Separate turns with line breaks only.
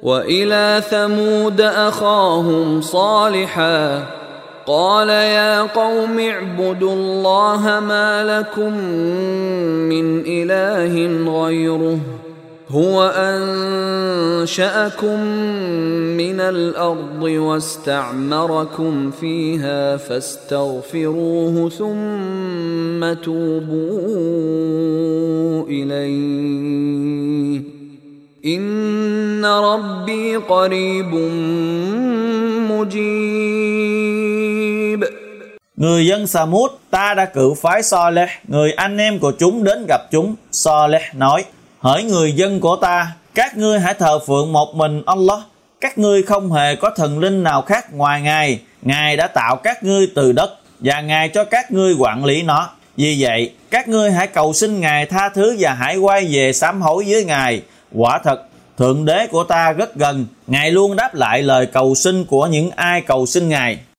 وإلى ثمود أخاهم صالحا قال يا قوم اعبدوا الله ما لكم من إله غيره هو أنشأكم من الأرض واستعمركم فيها فاستغفروه ثم توبوا إليه إن ربي قريب مجيب.
Người dân Sa-mút, ta đã cử phái So-leh, người anh em của chúng đến gặp chúng. So-leh nói: hỡi người dân của ta, các ngươi hãy thờ phượng một mình Allah. Các ngươi không hề có thần linh nào khác ngoài Ngài. Ngài đã tạo các ngươi từ đất và Ngài cho các ngươi quản lý nó. Vì vậy, các ngươi hãy cầu xin Ngài tha thứ và hãy quay về sám hối với Ngài. Quả thật, Thượng Đế của ta rất gần. Ngài luôn đáp lại lời cầu xin của những ai cầu xin Ngài.